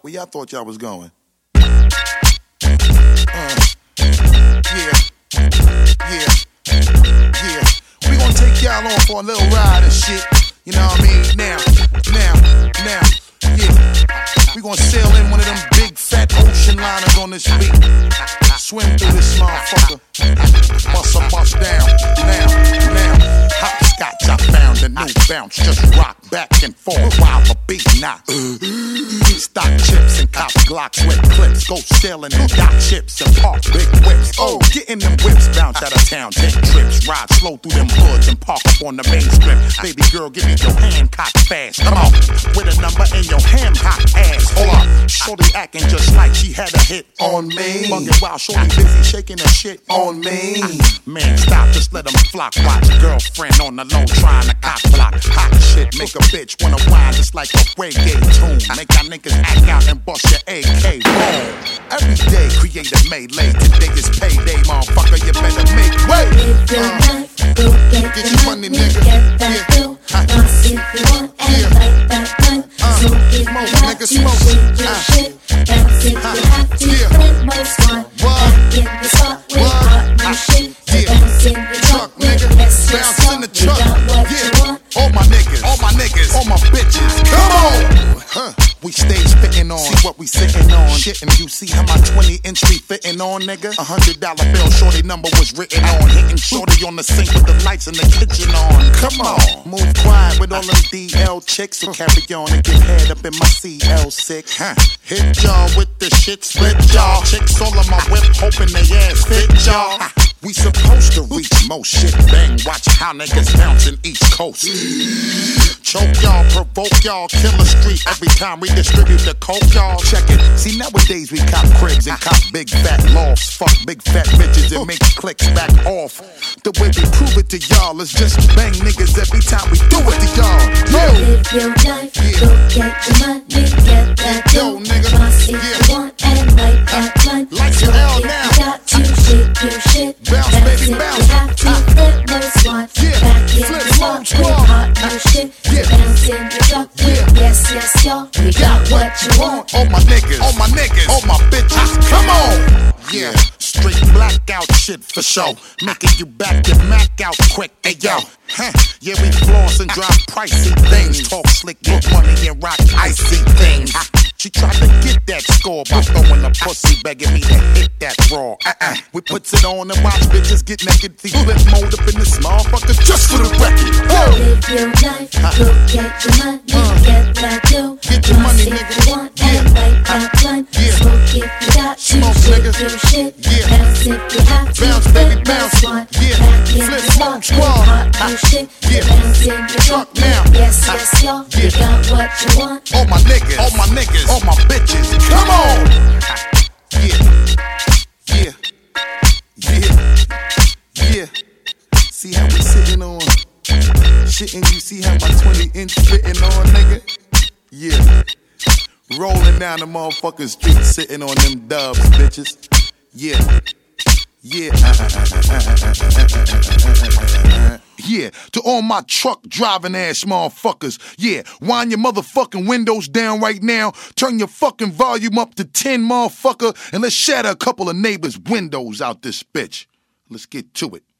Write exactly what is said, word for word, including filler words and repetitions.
Where y'all thought y'all was going? Uh, yeah, yeah, yeah. We gonna take y'all on for a little ride and shit. You know what I mean? Now, now, now, yeah. We gonna sail in one of them big fat ocean liners on this fleet. Swim through this motherfucker. Bust a bust down. Now, now. Hopscotch, I found a new bounce. Just rock back and forth while the beat knocks. Stock chips and cop glocks with clips. Go sailing and dock chips and park big whips. Oh, get in them whips, bounce out of town, take trips. Ride slow through them hoods and park up on the main strip. Baby girl, give me your hand cocked fast. Come on, with a number in your ham hot ass. Hold up, shorty acting just like she had a hit on me. Bugging while shorty busy shaking her shit on me. Man, stop, just let them flock. Watch girlfriend on the low trying to cock block. Hot shit, make a bitch wanna whine just like a reggae tune. Make y'all niggas act out and bust your A K. Boom. Every day create a melee. Today is payday, motherfucker. You better make way. Live your life, go get, get your your money, money, nigga. get that Yeah. dough. Bounce if you want and Yeah. like that one. Uh, Smoke if you smoke, got nigga, to, smoke. shake your Uh. shit. Bounce if you have to, Yeah. flip most one. What? Back in the spot with What? hot new Uh. shit. Yeah. Bounce in the truck with nigga. yes, yes, Bounce in the you truck. got what you Yeah. want. All my niggas, all my niggas, all my bitches. Come on. Huh. We stage spitting on. See what we sitting on. Shitting, you see how my twenty inch be fitting on, nigga? A hundred dollar bill, shorty number was written on. Hitting shorty on the sink with the lights in the kitchen on. Come on. Move quiet with all them D L chicks. So carry on and get head up in my C L six. Huh. Hit y'all with the shit, split y'all. Chicks all on my whip, hoping they ass fit y'all. We supposed to reach most shit bang. Watch how niggas bouncing East Coast. Choke y'all, provoke y'all, kill a street every time we distribute the coke, y'all. Check it. See, nowadays we cop cribs and cop big fat lofts. Fuck big fat bitches and make clicks back off. The way we prove it to y'all is just bang niggas every time we do it to y'all. Yo, Live your life, Yeah. go get your money, get that Yo, dough. nigga. Bounce if Yeah. you want and like that one. Like your Smoke L if now. you got to, shake your shit. Bounce, baby, if bounce. you have to, Ah. flip most one. Yeah. Back in Flip the spot most with one. hot new shit. Yeah. Bounce in the truck with Yeah. yes, yes, y'all. We got what you want. All my niggas, all my niggas, all my bitches. Come on. Yeah, straight blackout shit for show. Making you back your Mac out quick. Hey yo, huh? Yeah, we floss and drop pricey things. Talk slick, get money and rock icy things. She tried to get that score by throwing a pussy, begging me to hit that raw. Uh-uh. We puts it on and watch bitches get naked. See flip mode up in this motherfucker just for the record. Whoa. Live your life, go get your money, get that dough. Get your money, Bounce nigga. if you want Yeah. and like that one. Yeah. Smoke if you got to, Smoke, shake nigga. your shit. Yeah. Bounce if you have to, Bounce, flip baby, bounce. most one. Yeah. Back in Flip the smoke spot squad. with hot new Ah. shit. Yeah. Bounce in the truck now. yes, Ah. yes, y'all. We Yeah. got what you want. All my niggas, all my niggas, all my bitches. Come on. Yeah, yeah, yeah, yeah. See how we sitting on shitting? You see how my twenty inch fitting on, nigga? Yeah. Rolling down the motherfucking street, sitting on them dubs, bitches. Yeah. Yeah. Yeah, to all my truck driving ass motherfuckers. Yeah, wind your motherfucking windows down right now. Turn your fucking volume up to ten, motherfucker. And let's shatter a couple of neighbors' windows out this bitch. Let's get to it.